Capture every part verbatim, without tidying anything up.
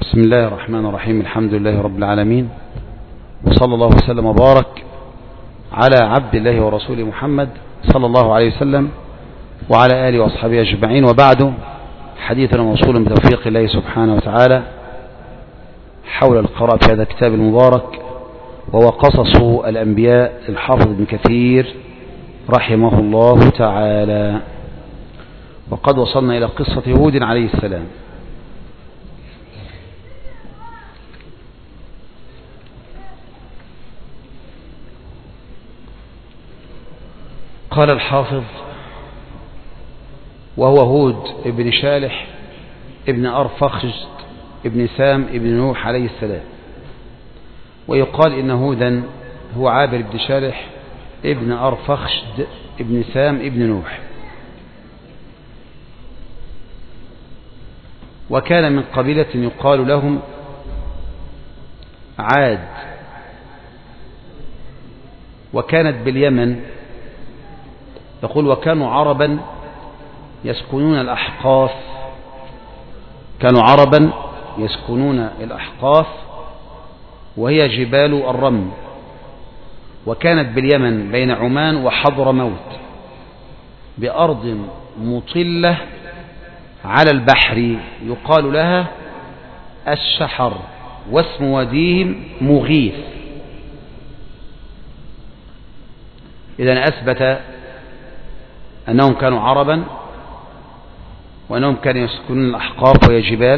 بسم الله الرحمن الرحيم. الحمد لله رب العالمين، وصلى الله وسلم وبارك على عبد الله ورسوله محمد صلى الله عليه وسلم وعلى آله وأصحابه أجمعين، وبعد. حديثنا موصول بتوفيق الله سبحانه وتعالى حول القراءة في هذا الكتاب المبارك، وهو قصص الأنبياء الحافظ ابن كثير رحمه الله تعالى. وقد وصلنا إلى قصة هود عليه السلام. قال الحافظ: وهو هود ابن شالح ابن أرفخشد ابن سام ابن نوح عليه السلام. ويقال إن هودا هو عابر ابن شالح ابن أرفخشد ابن سام ابن نوح، وكان من قبيلة يقال لهم عاد، وكانت باليمن. يقول: وكانوا عربا يسكنون الأحقاف، كانوا عربا يسكنون الأحقاف وهي جبال الرمل، وكانت باليمن بين عمان وحضرموت بأرض مطلة على البحر يقال لها الشحر، واسم واديهم مغيث. إذن أثبت أنهم كانوا عربا، وأنهم كانوا يسكنون الأحقاف وهي جبال،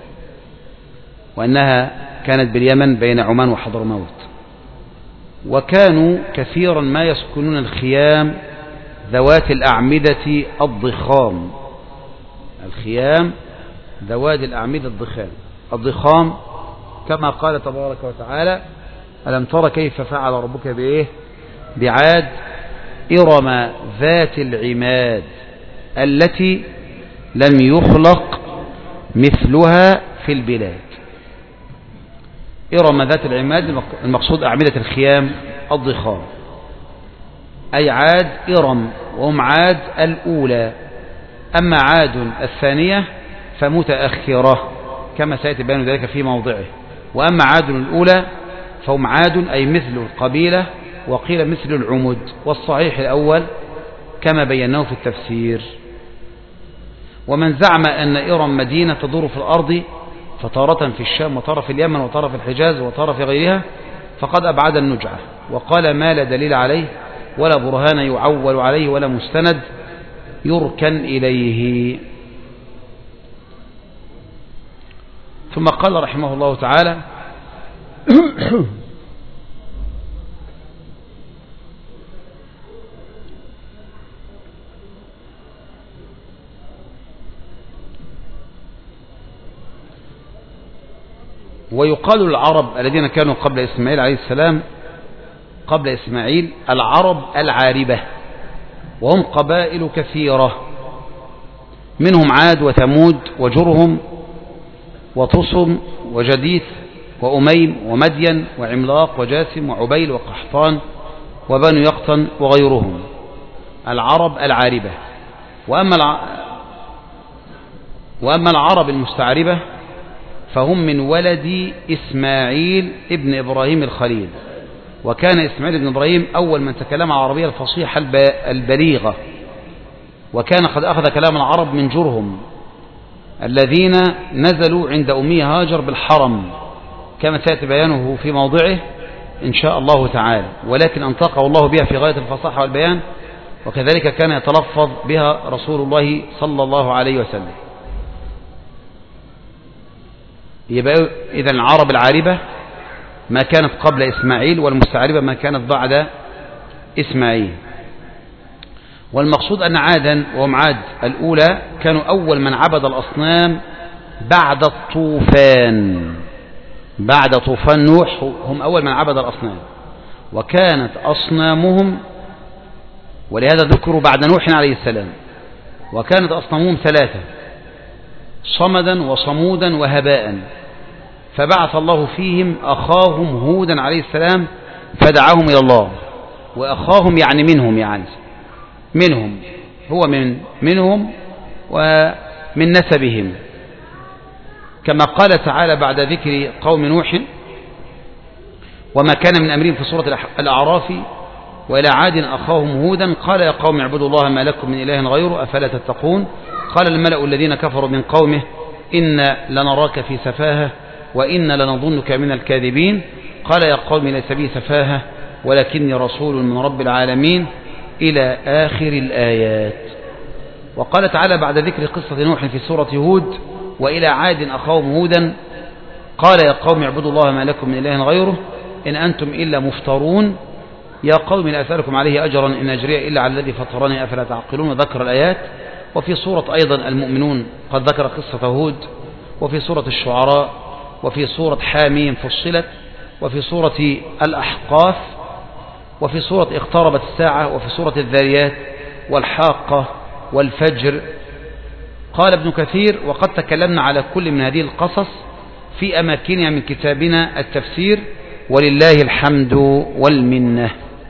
وأنها كانت باليمن بين عمان وحضرموت. وكانوا كثيرا ما يسكنون الخيام ذوات الأعمدة الضخام، الخيام ذوات الأعمدة الضخام الضخام كما قال تبارك وتعالى: ألم تر كيف فعل ربك بإيه بعاد إرم ذات العماد التي لم يخلق مثلها في البلاد. إرم ذات العماد المقصود أعمدة الخيام الضخام، أي عاد إرم، وهم عاد الأولى. أما عاد الثانية فمتأخرة كما سيأتي بيان ذلك في موضعه. وأما عاد الأولى فهم عاد أي مثل القبيلة، وقيل مثل العمد، والصحيح الأول كما بيناه في التفسير. ومن زعم أن إرم مدينة تدور في الأرض، فتارة في الشام وتارة في اليمن وتارة في الحجاز وتارة في غيرها، فقد أبعد النجعة، وقال: ما لا دليل عليه ولا برهان يعول عليه ولا مستند يركن إليه. ثم قال رحمه الله تعالى: ويقال للعرب الذين كانوا قبل إسماعيل عليه السلام قبل إسماعيل العرب العاربة، وهم قبائل كثيرة، منهم عاد وثمود وجرهم وطصم وجديث وأميم ومدين وعملاق وجاسم وعبيل وقحطان وبنو يقطن وغيرهم، العرب العاربة. وأما الع... وأما العرب المستعربة فهم من ولد إسماعيل ابن إبراهيم الخليل. وكان إسماعيل ابن إبراهيم أول من تكلم العربية الفصيحة البليغة، وكان قد أخذ كلام العرب من جرهم الذين نزلوا عند أمي هاجر بالحرم كما سيأتي بيانه في موضعه إن شاء الله تعالى، ولكن أنطقه الله بها في غاية الفصاحة والبيان، وكذلك كان يتلفظ بها رسول الله صلى الله عليه وسلم. يبقى إذن العرب العاربة ما كانت قبل إسماعيل، والمستعربة ما كانت بعد إسماعيل. والمقصود أن عادا وهم عاد الأولى كانوا أول من عبد الأصنام بعد الطوفان، بعد طوفان نوح هم أول من عبد الأصنام، وكانت أصنامهم، ولهذا ذكروا بعد نوح عليه السلام، وكانت أصنامهم ثلاثة: صمدا وصمودا وهباء. فبعث الله فيهم أخاهم هودا عليه السلام فدعاهم إلى الله. وأخاهم يعني منهم، يعني منهم هو من منهم ومن نسبهم. كما قال تعالى بعد ذكر قوم نوح وما كان من أمرهم في سورة الأعراف: وإلى عاد أخاهم هودا قال يا قوم اعبدوا الله ما لكم من إله غيره أفلا تتقون. قال الملأ الذين كفروا من قومه إن لنراك في سفاهة وإن لنظنك من الكاذبين. قال يا قوم ليس بي سفاهة ولكني رسول من رب العالمين، إلى آخر الآيات. وقال تعالى بعد ذكر قصة نوح في سورة هود: وإلى عاد أخاهم هودا قال يا قوم اعبدوا الله ما لكم من إله غيره إن أنتم إلا مفترون. يا قوم لا أسألكم عليه أجرا إن أجري إلا على الذي فطرني أفلا تعقلون. وذكر الآيات. وفي سورة أيضا المؤمنون قد ذكر قصة هود، وفي سورة الشعراء، وفي سورة حاميم فصلت، وفي سورة الأحقاف، وفي سورة اقتربت الساعة، وفي سورة الذاريات والحاقة والفجر. قال ابن كثير: وقد تكلمنا على كل من هذه القصص في أماكنها من كتابنا التفسير، ولله الحمد والمنة.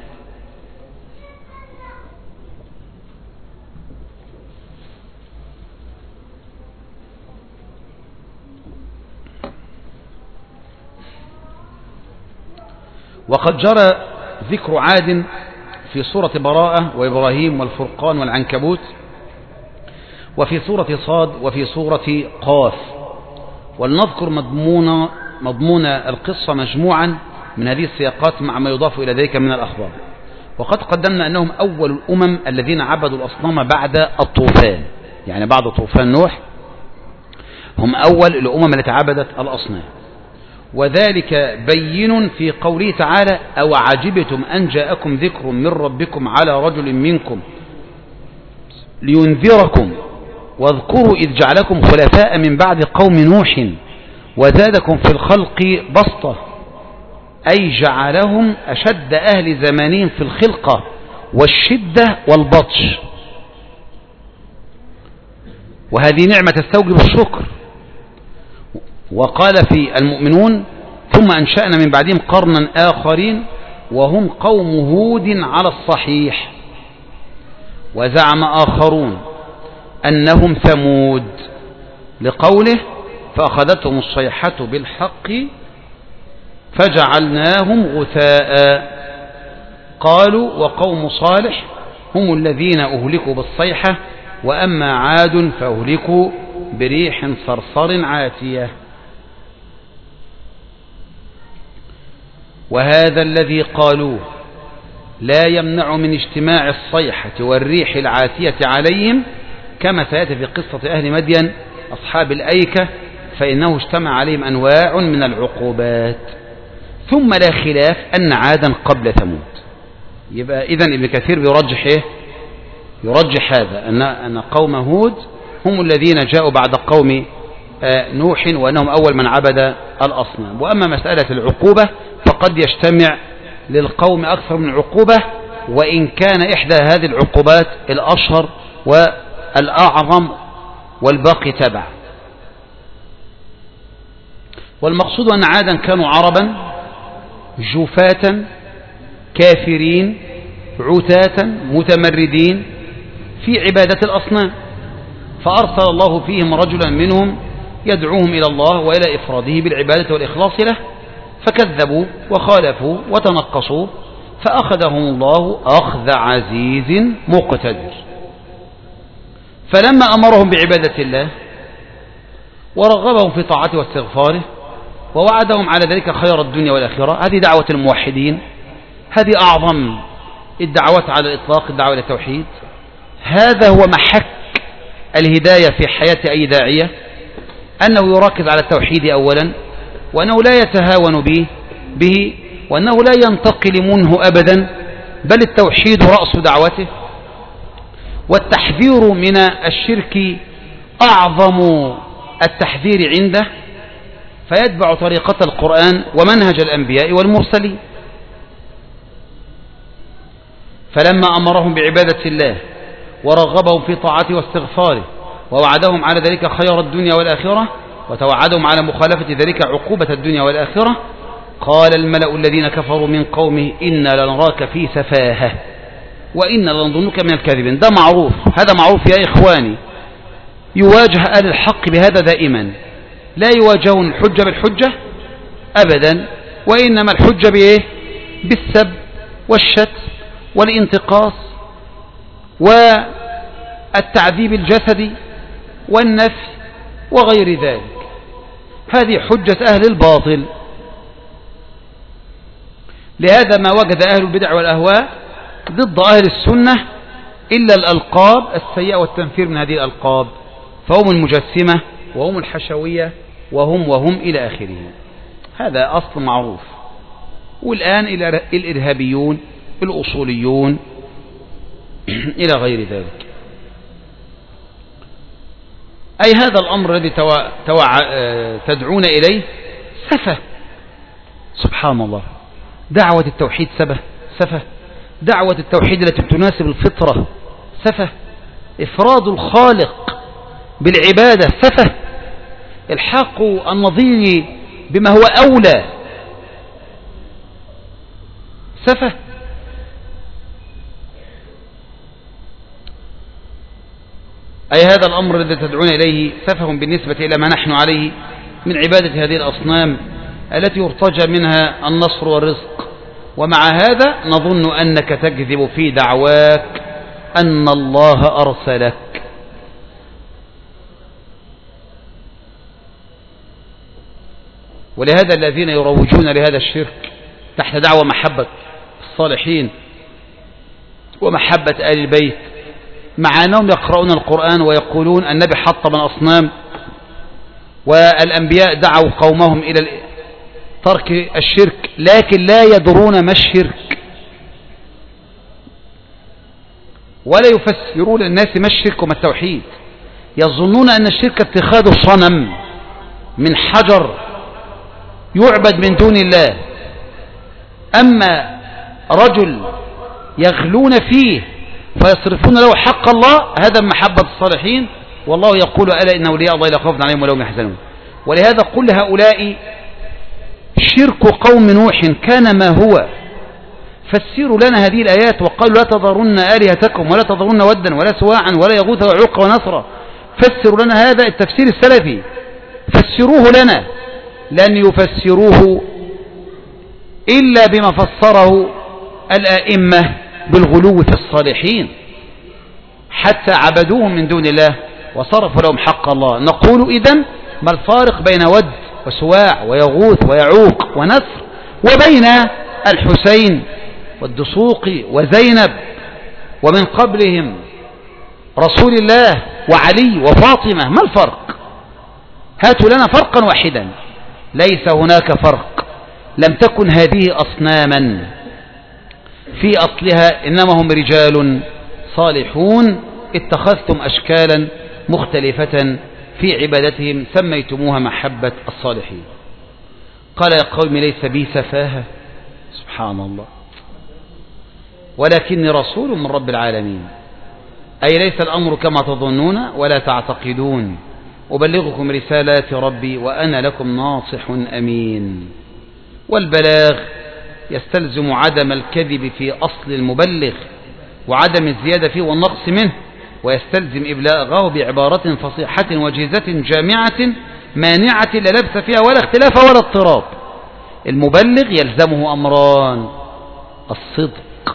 وقد جرى ذكر عاد في سورة براءة وإبراهيم والفرقان والعنكبوت، وفي سورة صاد، وفي سورة قاف. ولنذكر مضمون مضمون القصة مجموعا من هذه السياقات مع ما يضاف إلى ذلك من الأخبار. وقد قدمنا أنهم أول الأمم الذين عبدوا الأصنام بعد الطوفان، يعني بعد طوفان نوح هم أول الأمم التي عبدت الأصنام. وذلك بين في قوله تعالى: أو عجبتم أن جاءكم ذكر من ربكم على رجل منكم لينذركم واذكروا إذ جعلكم خلفاء من بعد قوم نوح وزادكم في الخلق بسطة، أي جعلهم أشد أهل زمانهم في الخلقة والشدة والبطش. وهذه نعمة تستوجب الشكر. وقال في المؤمنون: ثم أنشأنا من بعدهم قرنا آخرين وهم قوم هود على الصحيح. وزعم آخرون أنهم ثمود، لقوله: فأخذتهم الصيحة بالحق فجعلناهم غثاء. قالوا: وقوم صالح هم الذين أهلكوا بالصيحة، وأما عاد فأهلكوا بريح صرصر عاتية. وهذا الذي قالوه لا يمنع من اجتماع الصيحة والريح العاتية عليهم، كما سيأتي في قصة أهل مدين أصحاب الأيكة، فإنه اجتمع عليهم أنواع من العقوبات. ثم لا خلاف أن عادا قبل ثمود. يبقى إذن ابن كثير بيرجح إيه؟ يرجح هذا أن أن قوم هود هم الذين جاءوا بعد قوم نوح، وأنهم أول من عبد الأصنام. وأما مسألة العقوبة فقد يجتمع للقوم أكثر من عقوبة، وإن كان إحدى هذه العقوبات الأشهر والأعظم والباقي تبع. والمقصود أن عادا كانوا عربا جفاة كافرين عتاة متمردين في عبادة الأصنام، فأرسل الله فيهم رجلا منهم يدعوهم إلى الله وإلى إفراده بالعبادة والإخلاص له، فكذبوا وخالفوا وتنقصوا، فأخذهم الله أخذ عزيز مقتدر. فلما أمرهم بعبادة الله ورغبهم في طاعته واستغفاره ووعدهم على ذلك خير الدنيا والآخرة، هذه دعوة الموحدين، هذه أعظم الدعوات على الإطلاق، الدعوة إلى التوحيد. هذا هو محك الهداية في حياة أي داعية، أنه يركز على التوحيد أولا، وأنه لا يتهاون به, به وأنه لا ينتقل منه أبدا، بل التوحيد رأس دعوته. والتحذير من الشرك أعظم التحذير عنده، فيتبع طريقة القرآن ومنهج الأنبياء والمرسلين. فلما أمرهم بعبادة الله ورغبهم في طاعته واستغفاره ووعدهم على ذلك خير الدنيا والآخرة وتوعدهم على مخالفة ذلك عقوبة الدنيا والآخرة، قال الملأ الذين كفروا من قومه إنا لنراك في سفاهة وإنا لنظنك من الكاذبين. ده معروف، هذا معروف يا إخواني، يواجه أهل الحق بهذا دائما. لا يواجهون الحجة بالحجة أبدا، وإنما الحجة بإيه؟ بالسب والشتم والانتقاص والتعذيب الجسدي والنفي وغير ذلك. هذه حجة أهل الباطل. لهذا ما وجد أهل البدع والأهواء ضد أهل السنة إلا الألقاب السيئة والتنفير من هذه الألقاب، فهم المجسمة وهم الحشوية وهم وهم إلى آخره. هذا أصل معروف. والآن الإرهابيون الأصوليون إلى غير ذلك. أي هذا الأمر الذي توع... توع... تدعون إليه سفه. سبحان الله، دعوة التوحيد سفه سفه دعوة التوحيد التي تناسب الفطرة سفه، إفراد الخالق بالعبادة سفه، الحاق النظير بما هو أولى سفه. أي هذا الأمر الذي تدعون إليه سفه بالنسبة إلى ما نحن عليه من عبادة هذه الأصنام التي يرتجى منها النصر والرزق. ومع هذا نظن أنك تكذب في دعواك أن الله أرسلك. ولهذا الذين يروجون لهذا الشرك تحت دعوة محبة الصالحين ومحبة آل البيت، مع أنهم يقرؤون القرآن ويقولون النبي حطم الأصنام والأنبياء دعوا قومهم إلى ترك الشرك، لكن لا يدرون ما الشرك ولا يفسرون الناس ما الشرك وما التوحيد. يظنون أن الشرك اتخاذ صنم من حجر يعبد من دون الله. أما رجل يغلون فيه فيصرفون له حق الله، هذا من محبة الصالحين. والله يقول ألا إن أولياء الله لا خوف عليهم ولا هم يحزنون. ولهذا قل هؤلاء شرك قوم نوح كان ما هو. فسروا لنا هذه الآيات وقالوا لا تذرن آلهتكم ولا تذرن ودا ولا سواعا ولا يغوث ويعوق ونصرا. فسروا لنا هذا التفسير السلفي، فسروه لنا. لن يفسروه إلا بما فسره الآئمة بالغلو في الصالحين حتى عبدوهم من دون الله وصرفوا لهم حق الله. نقول إذن ما الفارق بين ود وسواع ويغوث ويعوق ونصر وبين الحسين والدسوقي وزينب ومن قبلهم رسول الله وعلي وفاطمة؟ ما الفرق؟ هاتوا لنا فرقا واحدا. ليس هناك فرق. لم تكن هذه أصناما في أصلها، إنما هم رجال صالحون اتخذتم أشكالا مختلفة في عبادتهم سميتموها محبة الصالحين. قال يا قوم ليس بي سفاهة، سبحان الله، ولكني رسول من رب العالمين. أي ليس الأمر كما تظنون ولا تعتقدون. أبلغكم رسالات ربي وأنا لكم ناصح أمين. والبلاغ يستلزم عدم الكذب في أصل المبلغ وعدم الزيادة فيه والنقص منه، ويستلزم إبلاغه بعبارة فصيحة وجيزة جامعة مانعة لا لبس فيها ولا اختلاف ولا اضطراب. المبلغ يلزمه أمران: الصدق،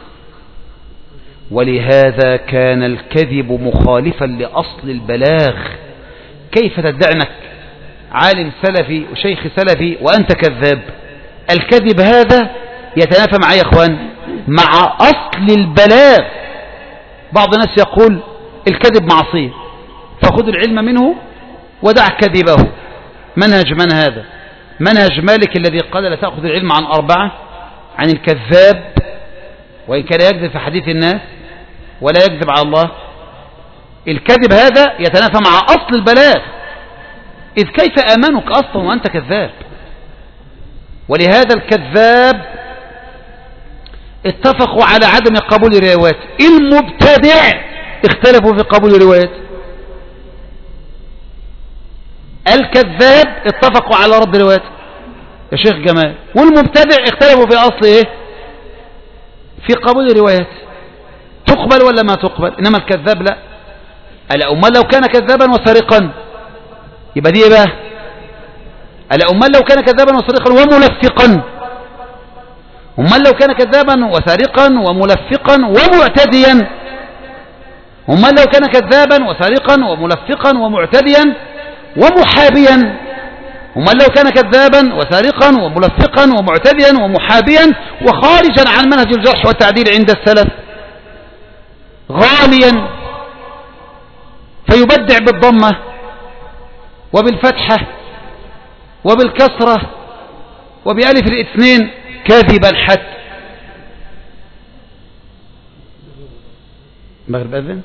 ولهذا كان الكذب مخالفا لأصل البلاغ. كيف تدعي أنك عالم سلفي وشيخ سلفي وأنت كذاب؟ الكذب هذا يتنافى مع يا إخوان مع أصل البلاغ. بعض الناس يقول الكذب معصية فخذ العلم منه ودع كذبه. منهج من هذا؟ منهج مالك الذي قال لا تأخذ العلم عن أربعة: عن الكذاب وإن كان يكذب في حديث الناس ولا يكذب على الله. الكذب هذا يتنافى مع أصل البلاغ، إذ كيف أمانك أصلا وأنت كذاب؟ ولهذا الكذاب اتفقوا على عدم قبول الروايات. المبتدع اختلفوا في قبول الروايات. الكذاب اتفقوا على رد الروايات يا شيخ جمال، والمبتدع اختلفوا في أصل ايه؟ في قبول الروايات. تقبل ولا ما تقبل؟ إنما الكذاب لا. ألا أمال لو كان كذابا وسرقا يبقى دي بقى ألا أمال لو كان كذابا وسارقا وملفقا، أمال لو كان كذابا وسارقا وملفقا ومعتديا، أمال لو كان كذابا وسارقا وملفقا ومعتديا ومحابيا، أمال لو كان كذابا وسارقا وملفقا ومعتديا ومحابيا وخارجا عن منهج الجرح والتعديل عند السلف، غاليا فيبدع بالضمة وبالفتحة وبالكسرة وبألف الاثنين كاذبا حتى. مغرب أذن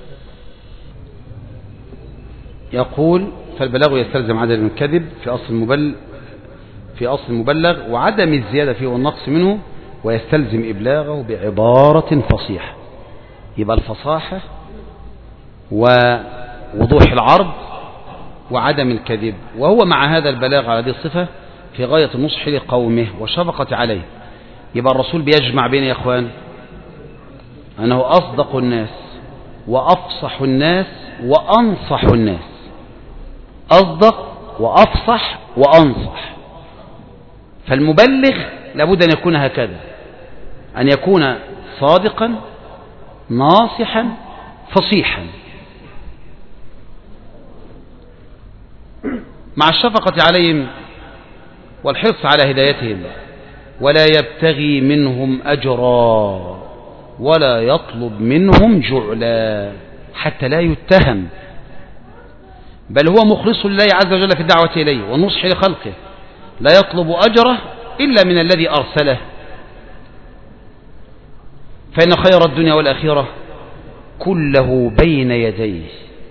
يقول فالبلاغ يستلزم عدد من الكذب في أصل المبلغ في أصل المبلغ وعدم الزيادة فيه والنقص منه، ويستلزم إبلاغه بعبارة فصيحة. يبقى الفصاحة ووضوح العرض وعدم الكذب، وهو مع هذا البلاغ على هذه الصفة في غاية النصح لقومه والشفقة عليه. يبقى الرسول بيجمع بين يا إخوان أنه أصدق الناس وأفصح الناس وأنصح الناس، أصدق وأفصح وأنصح. فالمبلغ لابد أن يكون هكذا، أن يكون صادقا ناصحا فصيحا مع الشفقة عليهم والحرص على هدايتهم، ولا يبتغي منهم أجرا ولا يطلب منهم جعلا حتى لا يتهم، بل هو مخلص لله عز وجل في الدعوة إليه والنصح لخلقه، لا يطلب أجره إلا من الذي أرسله، فإن خير الدنيا والآخرة كله بين يديه.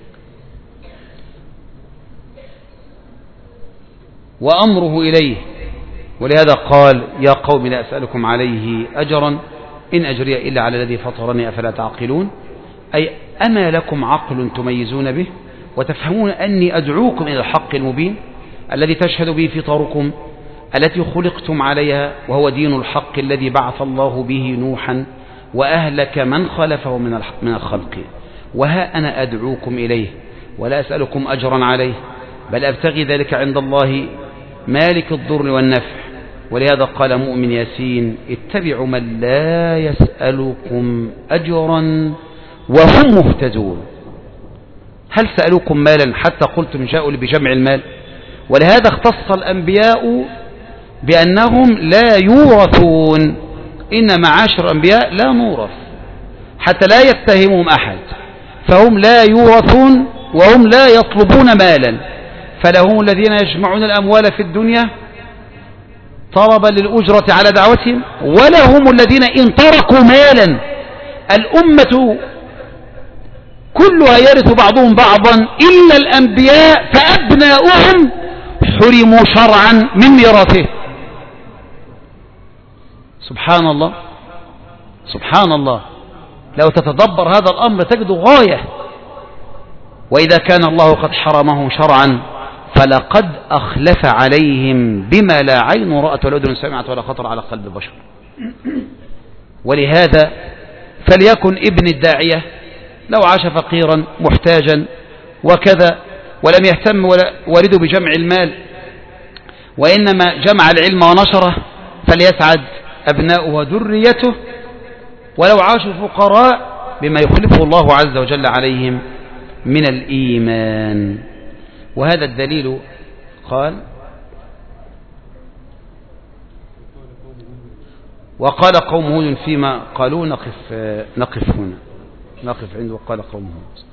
وأمره إليه، ولهذا قال يا قوم لا أسألكم عليه أجرا إن أجري إلا على الذي فطرني أفلا تعقلون، أي أما لكم عقل تميزون به وتفهمون أني أدعوكم إلى الحق المبين الذي تشهد به فطركم التي خلقتم عليها، وهو دين الحق الذي بعث الله به نوحا وأهلك من خلفه من الخلق، وها أنا أدعوكم إليه ولا أسألكم أجرا عليه بل أبتغي ذلك عند الله مالك الضر والنفع. ولهذا قال مؤمن ياسين اتبعوا من لا يسألكم أجرا وهم مهتدون. هل سألوكم مالا حتى قلتم جاءوا بجمع المال؟ ولهذا اختص الأنبياء بأنهم لا يورثون، إن معاشر الأنبياء لا نورث حتى لا يتهمهم أحد، فهم لا يورثون وهم لا يطلبون مالا، فلهم الذين يجمعون الأموال في الدنيا طلبا للأجرة على دعوتهم، ولهم الذين إن تركوا مالا الأمة كلها يرث بعضهم بعضا إلا الأنبياء فأبناؤهم حرموا شرعا من ميراثه. سبحان الله سبحان الله، لو تتدبر هذا الأمر تجد غاية. وإذا كان الله قد حرمه شرعا فلقد أخلف عليهم بما لا عين رأت ولا أذن سمعت ولا خطر على قلب بشر. ولهذا فليكن ابن الداعية لو عاش فقيرا محتاجا وكذا ولم يهتم والده بجمع المال وإنما جمع العلم ونشره فليسعد أبناؤه وذريته، ولو عاشوا فقراء بما يخلفه الله عز وجل عليهم من الإيمان. وهذا الدليل قال وقال قوم هود فيما قالوا نقف نقف هنا نقف عنده وقال قوم هود.